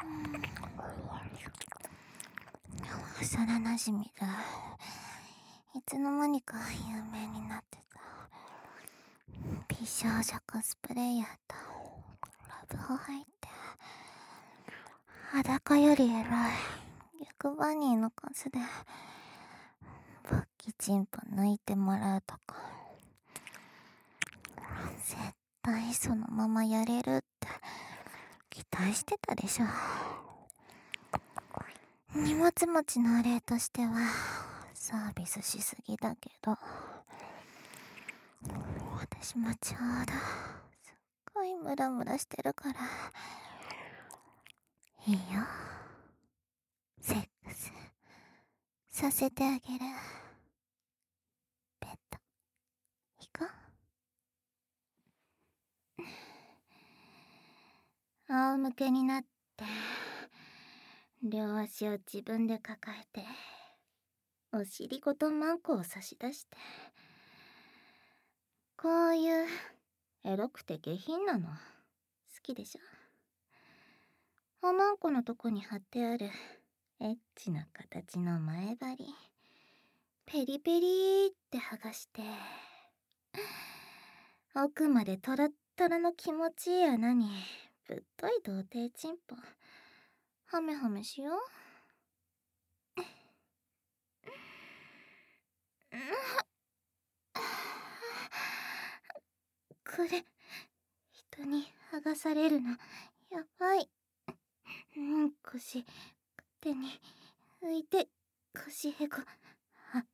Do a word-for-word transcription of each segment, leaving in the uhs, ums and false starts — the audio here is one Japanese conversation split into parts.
幼なじみだ。いつの間にか有名になってた。美少女コスプレイヤーとラブホ入って、裸より偉い逆バニーの数で勃起チンポ抜いてもらうとか、絶対そのままやれるって期待してたでしょ。荷物持ちの例としてはサービスしすぎだけど、私もちょうどすっごいムラムラしてるからいいよ、セックスさせてあげる。ベッド行こう。仰向けになって両足を自分で抱えてお尻ごとマンコを差し出して、こういうエロくて下品なの好きでしょ。おまんこのとこに貼ってあるエッチな形の前張りペリペリって剥がして、奥までトロットロの気持ちいい穴にぶっとい童貞チンポハメハメしよう。これ人に剥がされるのやばい。うん腰勝手に浮いて腰へこあっ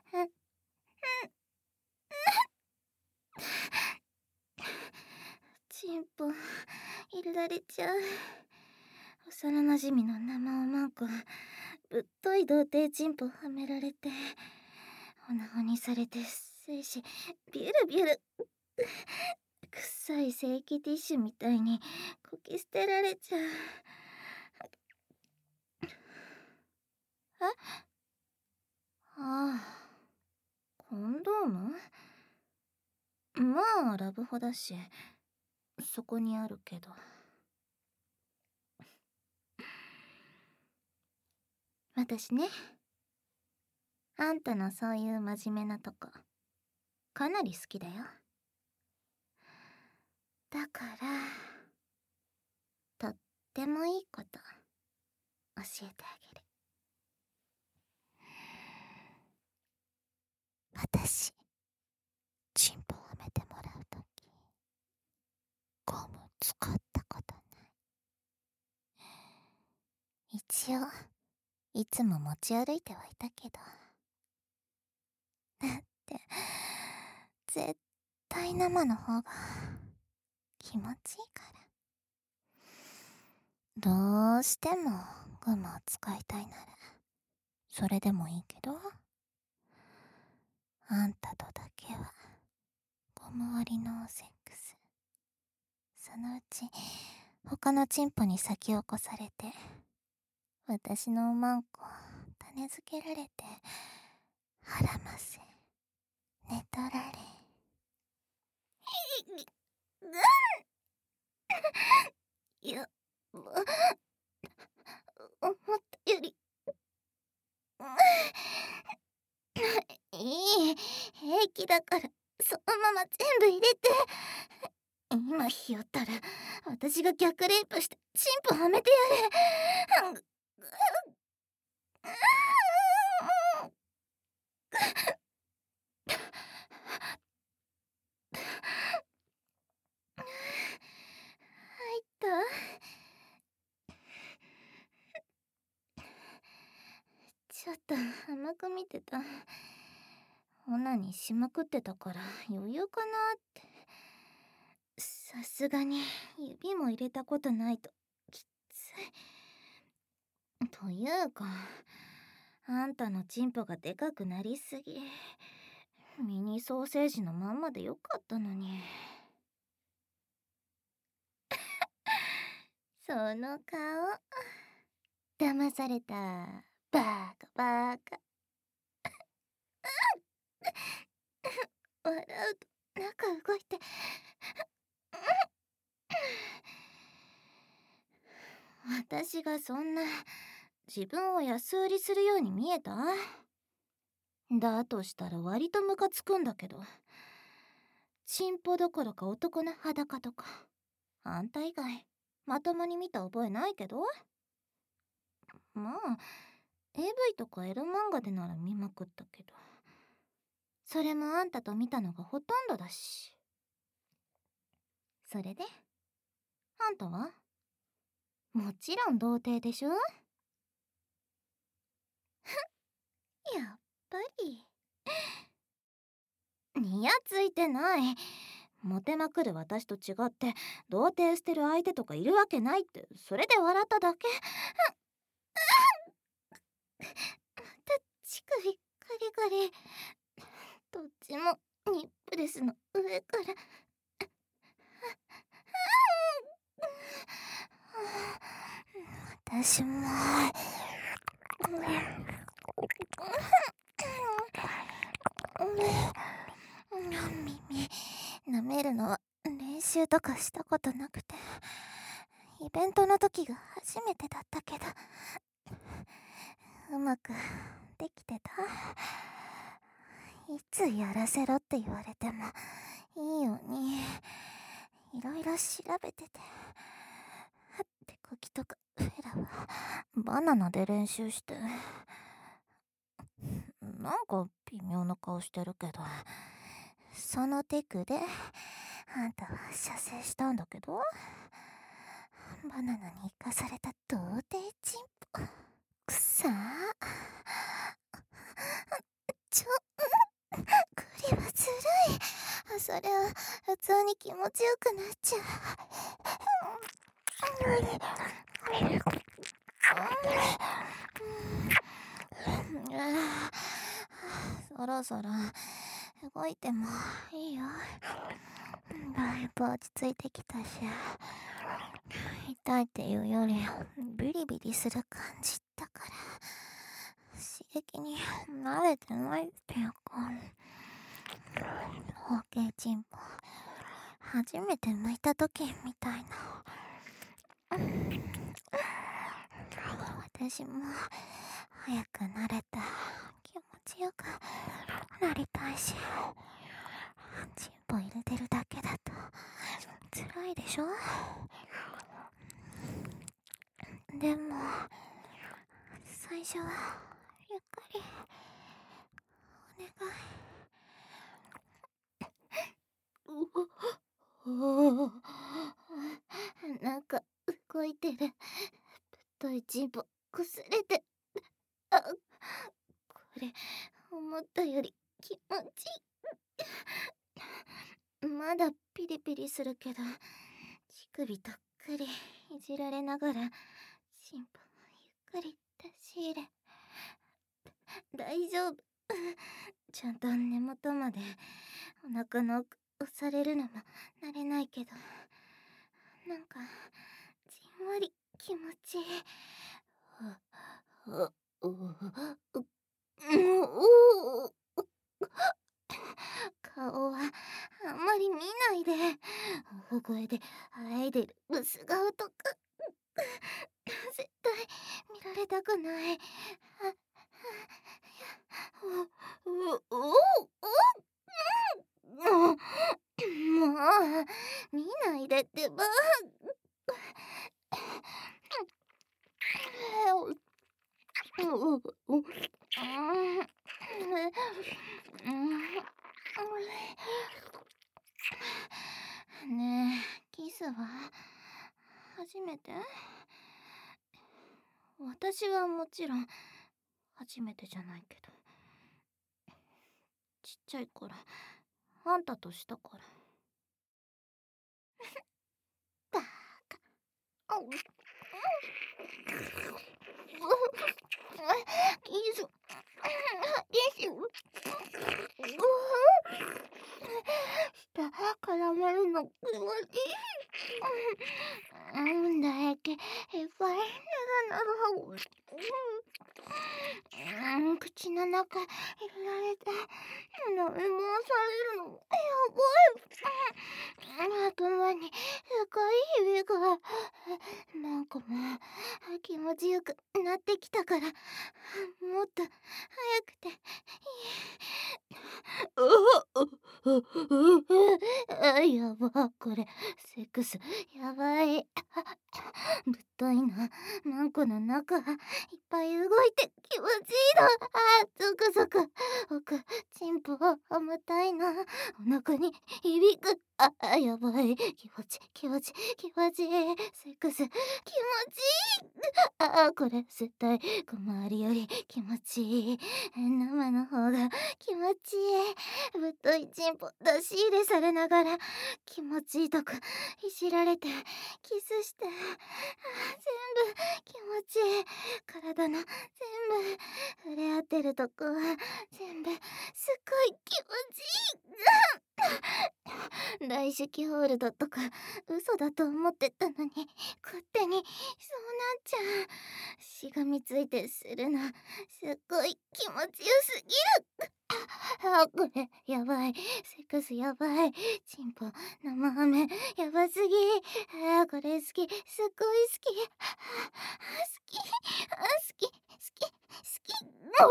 チンポ入れられちゃう。幼なじみの生おまんこぶっとい童貞チンポはめられておなごにされて精子ビュルビュル臭い正規ティッシュみたいにこき捨てられちゃう。えああ、コンドーム？まあラブホだしそこにあるけど。私ね、あんたのそういう真面目なとこかなり好きだよ。だからとってもいいこと教えてあげる。私チンポをはめてもらうときゴム使ったことない。一応いつも持ち歩いてはいたけど、だって絶対生の方が気持ちいいから。どうしてもゴムを使いたいならそれでもいいけど、あんたとだけはゴム割りのセックス、そのうち他のチンポに先を越されて私のおまんこ種付けられて腹ませ寝取られいや思ったよりいい平気だからそのまま全部入れて。今ひよったら私が逆レイプしてチンポはめてやれ。入った。ちょっと甘く見てた。オナにしまくってたから余裕かなって。さすがに指も入れたことないときつい。というかあんたのチンポがでかくなりすぎ、ミニソーセージのまんまでよかったのに。その顔騙された。バカバカ。笑うと中動いて私がそんな自分を安売りするように見えた？だとしたら割とムカつくんだけど、チンポどころか男の裸とかあんた以外まともに見た覚えないけど。まあ エーブイ とかエロ漫画でなら見まくったけど、それもあんたと見たのがほとんどだし。それであんたはもちろん童貞でしょ？やっぱりニヤついてない。モテまくる私と違って童貞捨てる相手とかいるわけないって、それで笑っただけ。また乳首ガリガリ。どっちもニップレスの上から。私も耳舐めるのは練習とかしたことなくて、イベントの時が初めてだったけど、うまくできてた？いつやらせろって言われてもいいようにいろいろ調べてて、手こきとかフェラはバナナで練習して。なんか微妙な顔してるけど、そのテクであんたは射精したんだけど、バナナに生かされた童貞チンポ。くさー。ちょこれはずるい。それは普通に気持ちよくなっちゃう。そろそろ動いてもいいよ。だいぶ落ち着いてきたし、痛いっていうよりビリビリする感じだから刺激に慣れてないっていうか。包茎チンポ初めて剥いた時みたいな。私も早く慣れて気持ちよくなりたいし、チンポ入れてるだけだと辛いでしょ？でも最初はゆっくりお願い。おお、なんか動いてる。太いチンポ擦れて。あ、これ思ったより気持ちいい。まだピリピリするけど、乳首とっくりいじられながらチンポゆっくり出し入れ。大丈夫。ちゃんと根元までお腹の奥押されるのも慣れないけど、なんかじんわり気持ちいい。顔はあんまり見ないで。大声であえいでるブス顔とか絶対見られたくない。ううおおもう見ないでってば。ねえ、キスは初めて？私はもちろん初めてじゃないけど、ちっちゃい頃あんたとしたから。バカ。キスキス舌絡めるの気持ちいい。うんだ液いっぱいなるなる。うん、口の中入れられて飲み物されるのやばい。頭に深いひびが。 なんかもう気持ちよくなってきたから、もっと早くていい。あ、やば、これセックスやばい。ぶっといな、マンコの中いっぱい動いて気持ちいいの。あ、ゾクゾク。奥チンポ重たいな。お腹に響く。あ、あ、やばい。気持ち気持ち気持ちいい。セックス気持ちいい。あ、これ絶対小回りより気持ちいい。生の方が気持ちいい。ぶっといチンポ出し入れされながら気持ちいいとこいじられてキスして、あ、全部気持ちいい。体の全部触れ合ってるとこは全部すっごい気持ちいい。大手記ホールドとか嘘だと思ってたのに勝手にそうなっちゃう。しがみついてするのすっごい気持ちよすぎる。あ、これやばい。セックスやばい。チンポ生ハメやばすぎ。あ、これ好き、すっごい好き。あ、好き、あ、好き、好き、好き。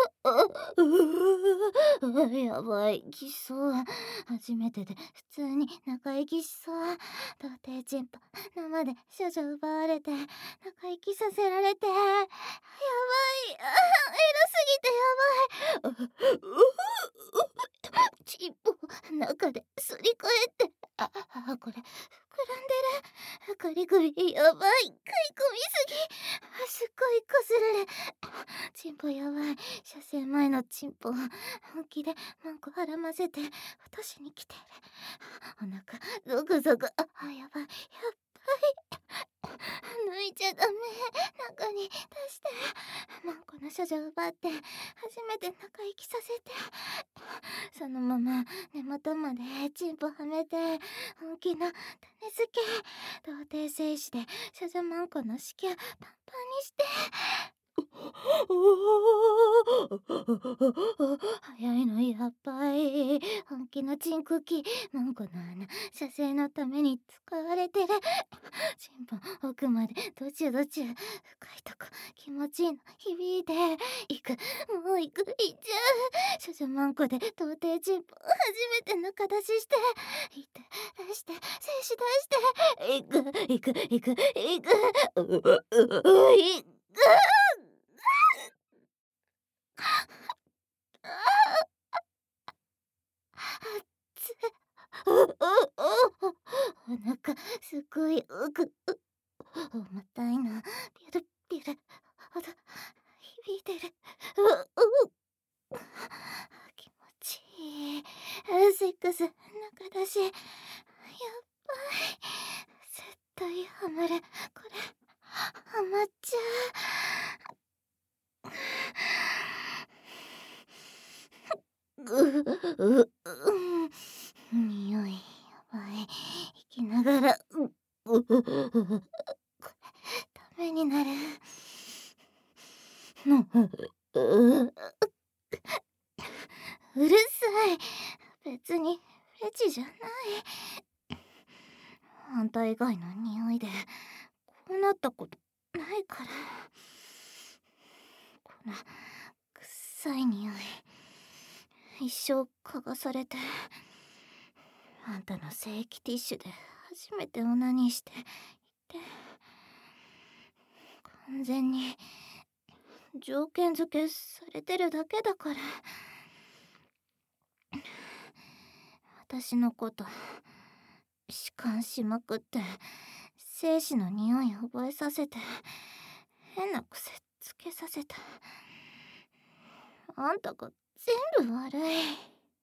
あ、あ、やばい、きそう。初めてで普通に仲息しそう。童貞チンポ生で処女奪われて仲息させられて、やばい。あ、エロすぎてやばい。チンポ中ですり替えて、あ、あ、これ膨らんでる。グリグリやばい。食い込みすぎ。あ、すっごいこすれる。チンポやばい。射精前のチンポ本気でマンコ絡ませて落としに来てる。お腹ゾクゾク。あ、あ、やばいやばい。抜いちゃダメ。中に出して。マンコの処女奪って初めて中息させて、そのまま根元までチンポはめて本気の種付け。童貞精子で処女マンコの子宮パンパンにして。早いのやばい。本気のチンクキマンコの穴射精のために使われてる。チンポ奥までどちゅどちゅ、深いとこ気持ちいいの響いていく。もういく、いっちゃう。処女マンコで童貞チンポ初めて中出しして、いって出して精子出していくいくいくいく、ううういく。うううお腹すごい奥、重たいな。ピュルピュルほど響いてる。うう気持ちいい。セックス中だしやっばい。絶対ハマる。これハマっちゃう。ううう匂いやばい。息きながらうううこれダメになる。ううるさい。別にフェチじゃない。あんた以外の匂いでこうなったことないから。この臭い匂い一生嗅がされて、あんたの精液ティッシュで初めてオナニーしていて、完全に条件付けされてるだけだから。私のこと弛緩しまくって精子の匂い覚えさせて変な癖つけさせた。あんたが全部悪い。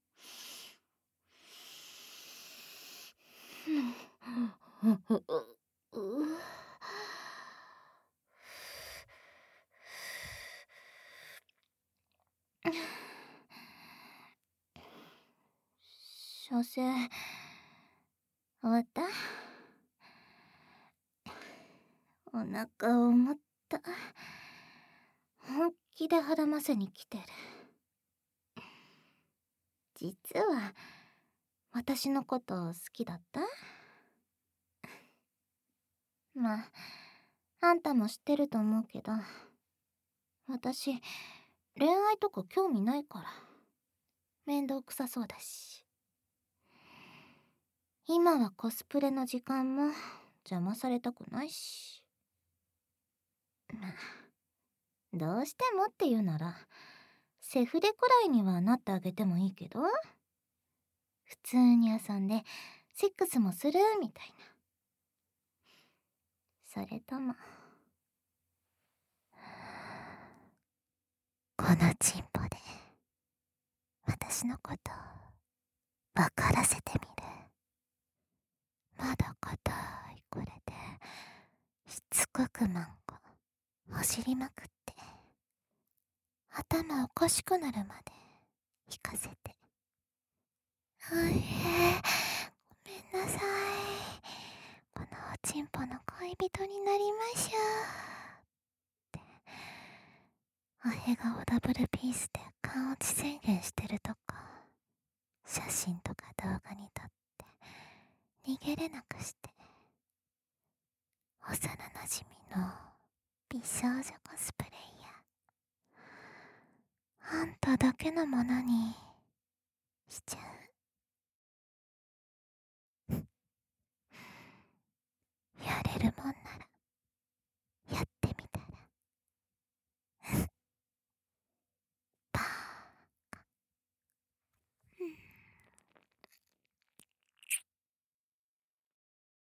射精終わった？お腹重った。本気で孕ませに来てる。実は私のこと好きだった？まああんたも知ってると思うけど、私恋愛とか興味ないから。面倒くさそうだし。今はコスプレの時間も邪魔されたくないし。まあ、どうしてもって言うならセフレくらいにはなってあげてもいいけど、普通に遊んでセックスもするみたいな。それともこのチンポで私のこと分からせてみる。まだ硬いこれでしつこくマンコ走りまくって頭おかしくなるまで引かせて。おいえ、ごめんなさい。このおちんぽの恋人になりましょうっておへ顔ダブルピースで顔落ち宣言してるとか、写真とか動画に撮って逃げれなくして、幼なじみの美少女コスプレイヤーあんただけのものにしちゃう。やれるもんな